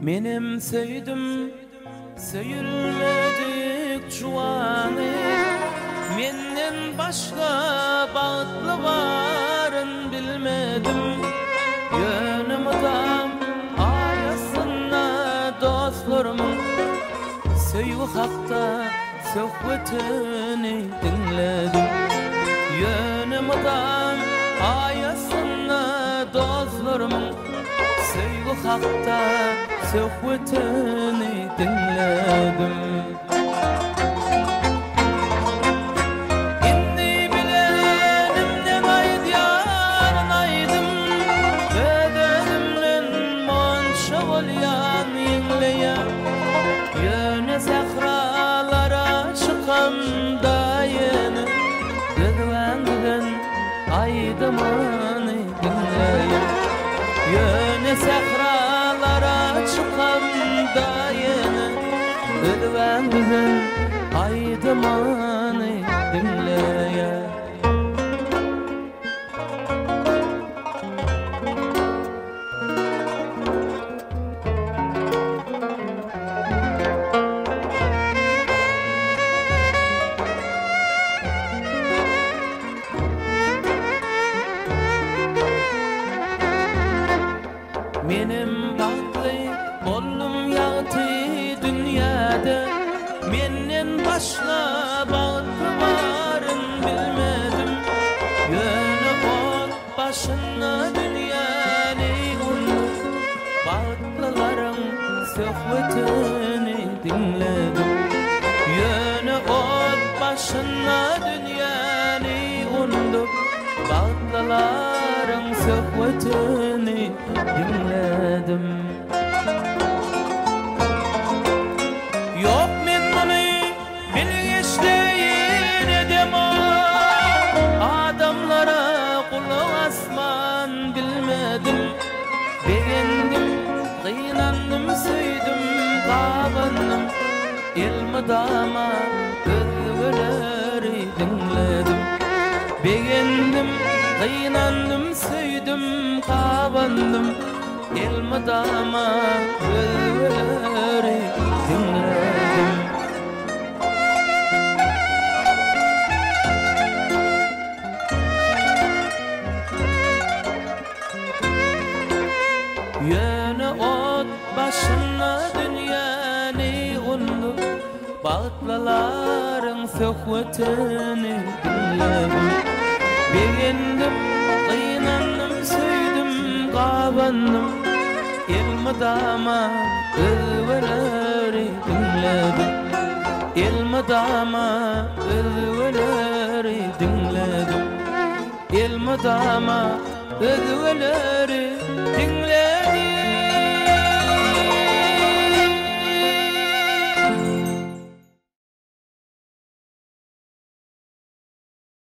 Menem söydüm, söyülmedik juany. Menden başka bağıtlı varın bilmedim. Yönüm adam ayasına dostlarımın söýgü hakta söhbetini dinledim. Yönüm adam ayasına dostlarımın söýgü hakta söhbetini dinledim. Yöne sahralara çıkamda yeni Gıdvandıgın aydımını dinleyin. Yöne sahralara çıkamda yeni Gıdvandıgın aydımını dinleyin. Menem bagly bollum ýagty dünýäde menden başga bagly baryn bilmedim. Ýöne ot başyna dünýäni unup baglylaryň söhbetini dinledim. Ýöne ot başyna dünýäni unup baglylaryň söhbetini dinledim. Yok men muny bilgeçleyin edem adamlara kulak asman bilmedim. Beğendim, kıynandım, söydüm, kabandım. Elmadama gözleri dinledim. Beğendim, kıynandım, söydüm, kabandım. Elmadama gözleri dinledim. Yöne ot başına dünýäni unup bagtlaryň söhbetini dinledim. Beğendim, kıynandım, söydüm, kabandım. Elmadama gözleri dinledim. Elmadama gözleri dinledim. Elmadama gözleri dinledim.